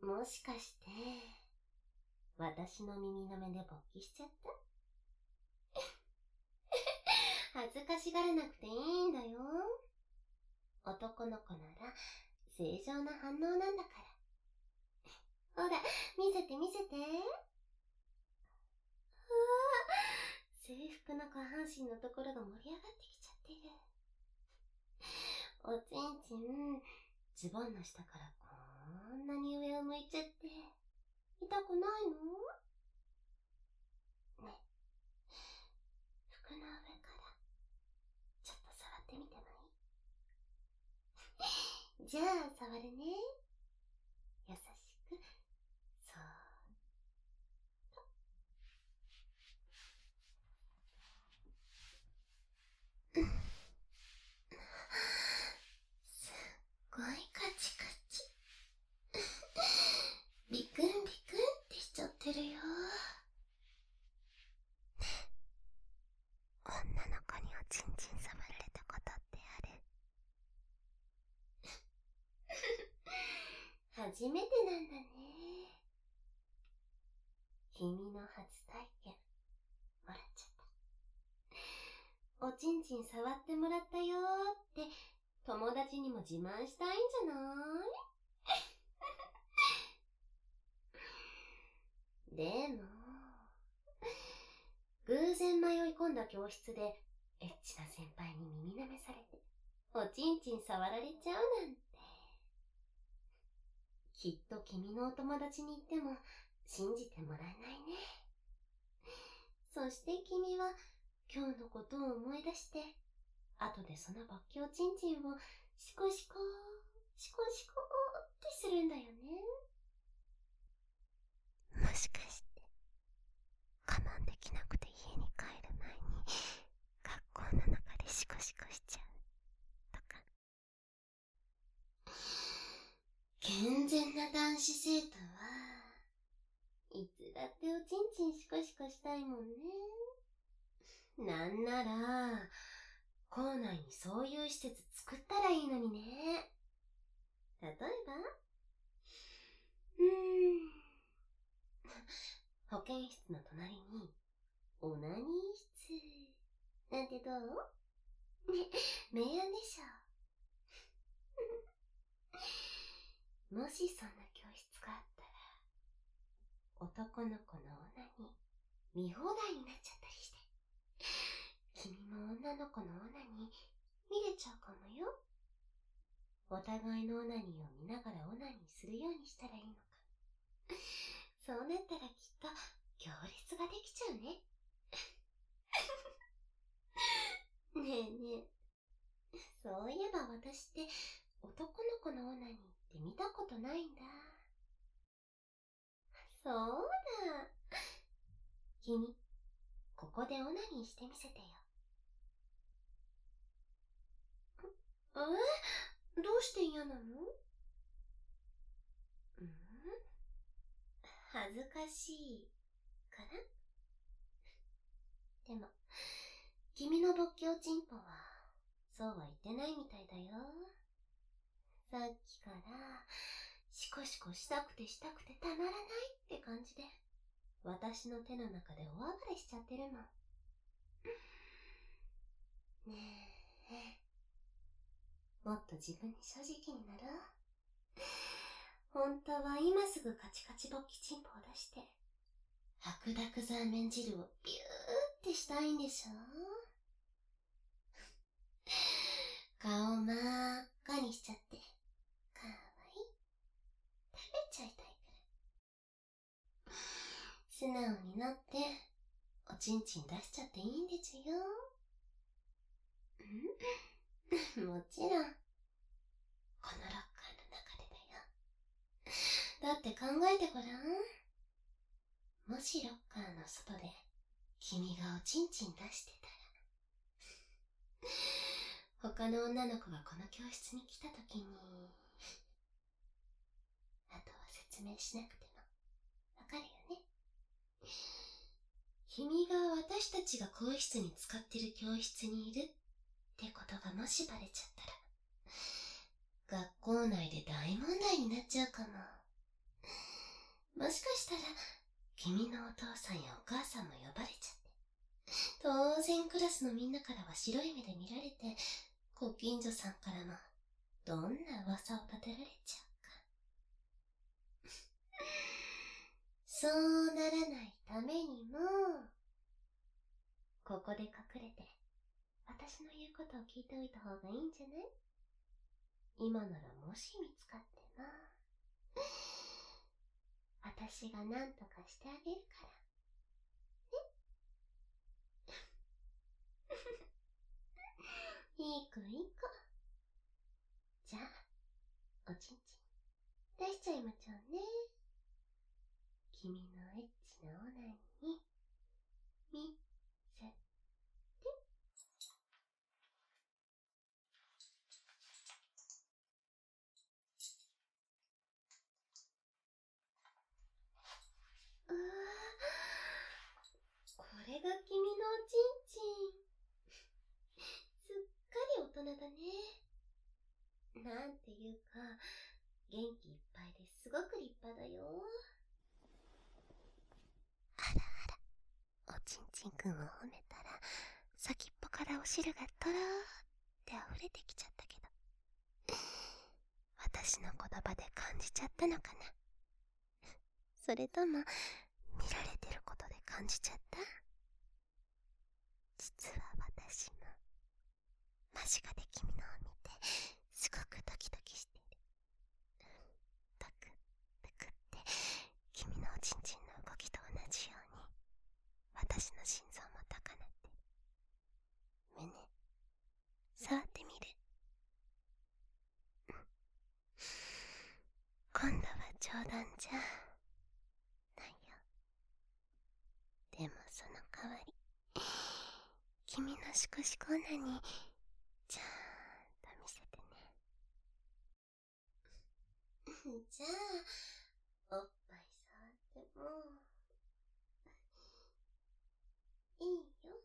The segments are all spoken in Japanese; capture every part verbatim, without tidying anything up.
もしかして、私の耳の目で勃起しちゃった？恥ずかしがらなくていいんだよ。男の子なら正常な反応なんだから。ほら、見せて見せて。うわぁ、制服の下半身のところが盛り上がってきちゃってる。おちんちん、ズボンの下からこんなに上を向いちゃって、痛くないの？ね、服の上からちょっと触ってみてもいい？じゃあ触るね。優しく、そーっと。すっごいカチカチ。ビクンビクンってしちゃってるよ。女の子におちんちん触られたことってある？初めてなんだね。君の初体験、もらっちゃった。おちんちん触ってもらったよーって友達にも自慢したいんじゃないでも、偶然迷い込んだ教室でエッチな先輩に耳舐めされておちんちん触られちゃうなんて。きっと君のお友達に言っても信じてもらえないね。そして君は今日のことを思い出して、後でその勃起おちんちんをシコシコー、シコシコーってするんだよね。もしかして我慢できなくて家に帰る前に学校の中でシコシコしちゃうとか。健全な男子生徒はいつだっておちんちんシコシコしたいもんね。なんなら校内にそういう施設作ったらいいのにね。例えば、うーん保健室の隣にオナニー室なんてどう？ね、明暗でしょ。もしそんな教室があったら、男の子のオナニー見放題になっちゃったりして、君も女の子のオナニー見れちゃうかもよ。お互いのオナニーを見ながらオナニーするようにしたらいいのか。そうなったらきっと行列ができちゃうね。ねえねえ、そういえば私って男の子のオナニーって見たことないんだ。そうだ。君、ここでオナニーしてみせてよ。え？どうして嫌なの？うん？恥ずかしいかな？でも、君の勃起おちんぽはそうは言ってないみたいだよ。さっきからシコシコしたくてしたくてたまらないって感じで、私の手の中で大暴れしちゃってるもん。ねえ、もっと自分に正直になろう。本当は今すぐカチカチ勃起チンポを出して白濁残麺汁をビューってしたいんでしょ？顔真っ赤にしちゃってかわいい。食べちゃいたいくらい素直になっておちんちん出しちゃっていいんでちゅよ。んもちろんこのロッカーの中でだよ。だって考えてごらん。もしロッカーの外で君がおちんちん出してたら他の女の子がこの教室に来た時に、あとは説明しなくてもわかるよね。君が私たちが更衣室に使ってる教室にいるってことがもしバレちゃったら学校内で大問題になっちゃうかも。 もしかしたら、君のお父さんやお母さんも呼ばれちゃって。当然クラスのみんなからは白い目で見られて、ご近所さんからも、どんな噂を立てられちゃうか。そうならないためにも、ここで隠れて、私の言うことを聞いておいた方がいいんじゃない？今ならもし見つかっても、私が何とかしてあげるから。ねいい子いい子。じゃあ、おちんちん出しちゃいまちょうね。君のエッチなオナニー、見せて。うわぁ、これが君のおちんちん。すっかり大人だね。なんていうか、元気いっぱいですごく立派だよ。あらあら、おちんちんくんを褒めたら、先っぽからお汁がとろーって溢れてきちゃったけど、私の言葉で感じちゃったのかな。それとも、見られてることで感じちゃった？実は私も、間近で君のを見て、すごくドキドキしてる。ドクドクって、君のおちんちんの動きと同じように、私の心臓も高鳴ってる。胸、触ってみる？今度は冗談じゃないよ。でもその代わり、君のシコシコオナニー、ちゃんと見せてね。じゃあ、おっぱい触っても、いいよ。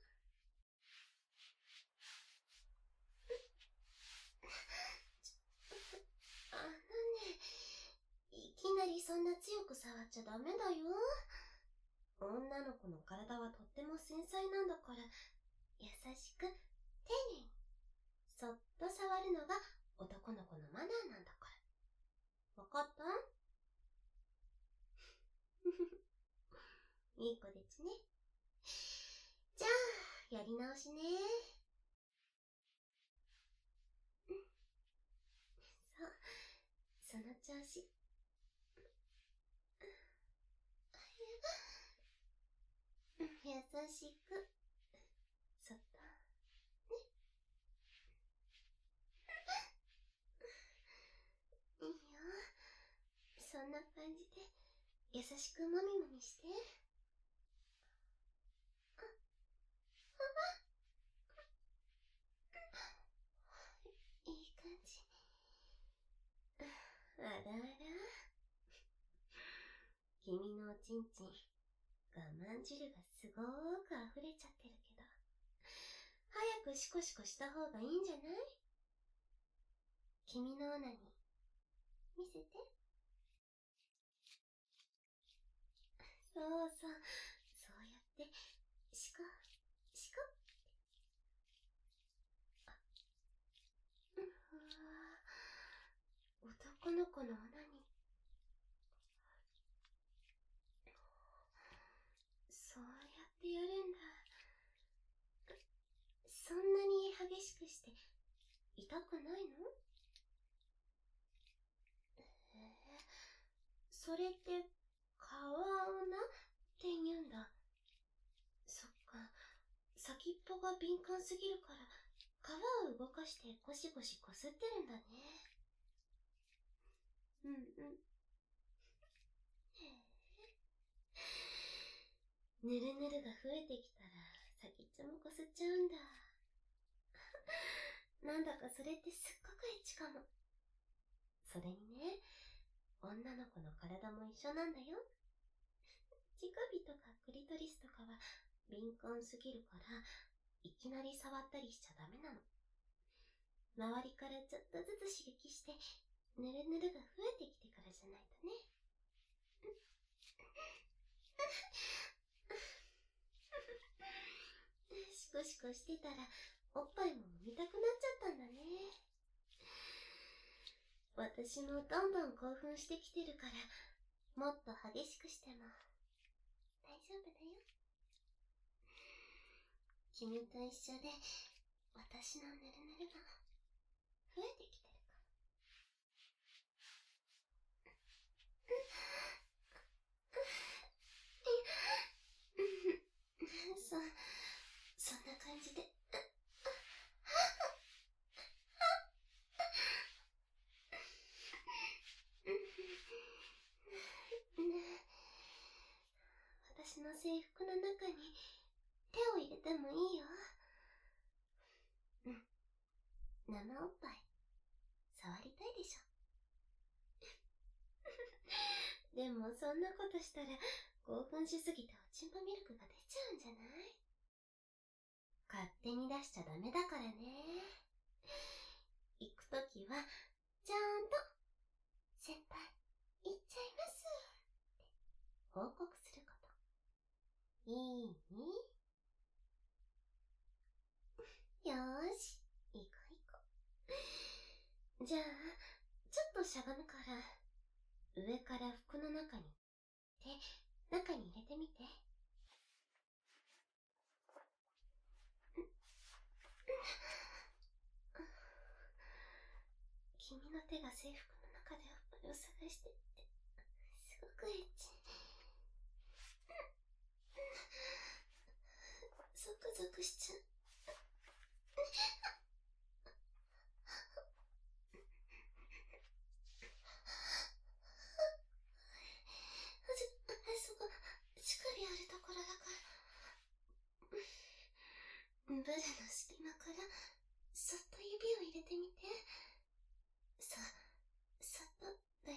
あのね、いきなりそんな強く触っちゃダメだよ。女の子の体はとっても繊細なんだから、優しく、丁寧に、そっと触るのが男の子のマナーなんだから。わかった？いい子ですね。じゃあ、やり直しね。そう、その調子。優しく、そっと、ね。いいよ。そんな感じで、優しくもみもみして。あ、いい感じ。あらあら。君のおちんちん、我慢汁がすごーく溢れちゃってるけど、早くシコシコした方がいいんじゃない？君のオナニー、見せて。そうそう、そうやって、シコ、シコ。あ、うわぁ、男の子のオナニー。そうやってやるんだ。そんなに激しくして痛くないの？えー、それって川女って言うんだ。そっか、先っぽが敏感すぎるから皮を動かしてゴシゴシこすってるんだね。うんうん。ぬるぬるが増えてきたら先っちょもこすっちゃうんだ。なんだかそれってすっごくエッチかも。それにね、女の子の体も一緒なんだよ。乳首とかクリトリスとかは敏感すぎるからいきなり触ったりしちゃダメなの。周りからちょっとずつ刺激してぬるぬるが増えてきてからじゃないとね。 シコシコしてたらおっぱいも飲みたくなっちゃったんだね。私もどんどん興奮してきてるから、もっと激しくしても大丈夫だよ。君と一緒で私のぬるぬるが増えてきてるから。そ、そんな感じで。私の制服の中に手を入れてもいいよ。うん。生おっぱい触りたいでしょ。でもそんなことしたら興奮しすぎておちんぽミルクが出ちゃうんじゃない？勝手に出しちゃダメだからね。行くときはちゃんと先輩行っちゃいますって報告すること。いい？よーし、行こう行こう。じゃあちょっとしゃがむから上から服の中に手中に入れてみて。君の手が制服の中でおっぱいを探してってすごくエッチ。ゾクゾクしちゃう。そこ乳首あるところだからブルの隙間からそっと指を入れてみて。そ、そっとだよ。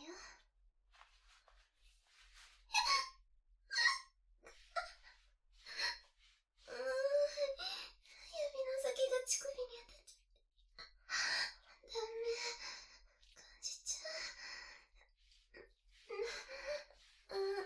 うーん、指の先が乳首に当たっちゃってダメ、感じちゃう。うん、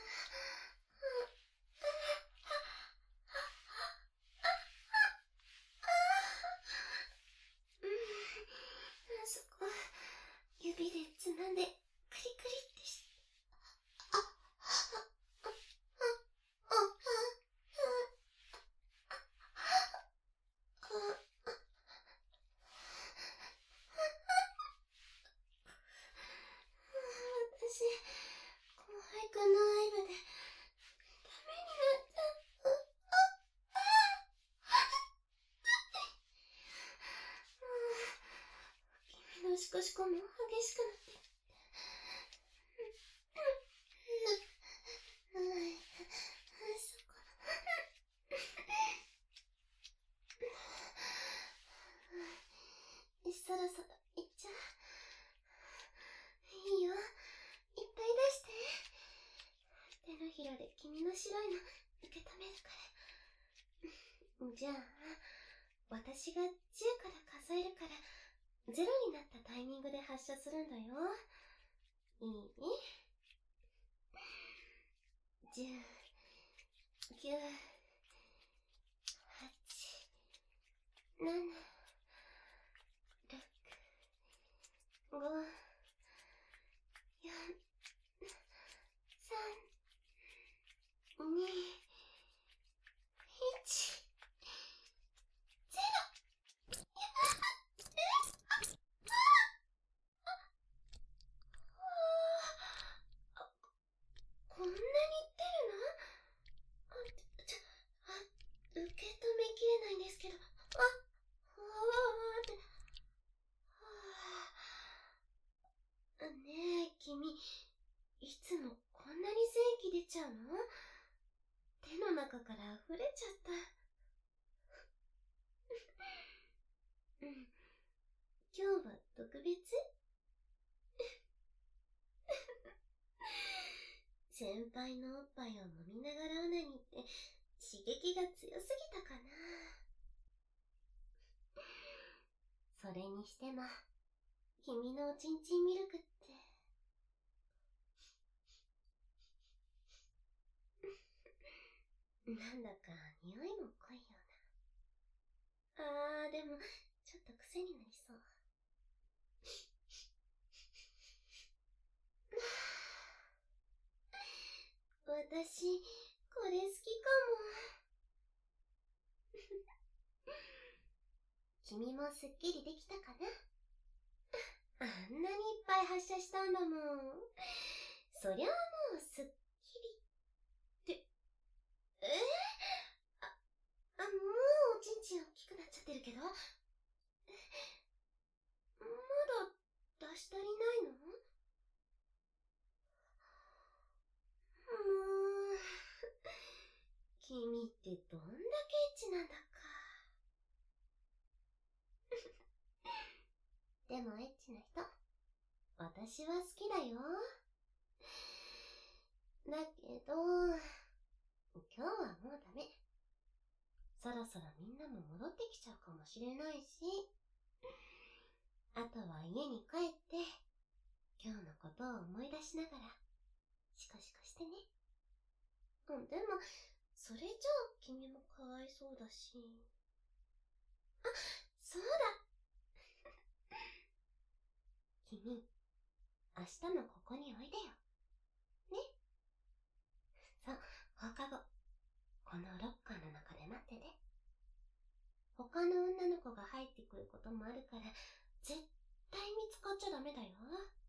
そこ指でつまんでクリクリってして。あ、あ、あ、あ、あ、私、後輩くんの愛部でダメになっちゃう。君のシコシコも激しくなってきて。そこ。そろそろいっちゃう。いいよ、いっぱい出して。手のひらで君の白いの受け止めるから。じゃあ私がじゅうから数えるからゼロになったタイミングで発射するんだよ。いい？じゅう、きゅう、はち、なな、ろく、ご、よん、さん、に、いち、ゼロ。こんなにいってるの？あ、ちょ、あ、受け止めきれないんですけど。あ、ふわーって。はぁ。ねえ、君、いつもこんなに精液出ちゃうの？手の中から溢れちゃった。うん。今日は特別？先輩のおっぱいを飲みながらオナニーって刺激が強すぎたかな。それにしても君のおちんちんミルクってなんだか匂いも濃いような。あー、でも、ちょっと癖になりそう。私、これ好きかも。君もすっきりできたかな？あんなにいっぱい発射したんだもん。そりゃあもうすっきりって、えー、あ、あ、もうおちんちん大きくなっちゃってるけど。まだ出し足りないの？もう、君ってどんだけエッチなんだか。でもエッチな人、私は好きだよ。だけど、今日はもうダメ。そろそろみんなも戻ってきちゃうかもしれないし、あとは家に帰って、今日のことを思い出しながら、シコシコしてね。うん、でも、それじゃあ君もかわいそうだし。あ、そうだ君、明日もここにおいでよ。ね。そう、放課後、このロッカーの中で待ってて。他の女の子が入ってくることもあるから、絶対見つかっちゃダメだよ。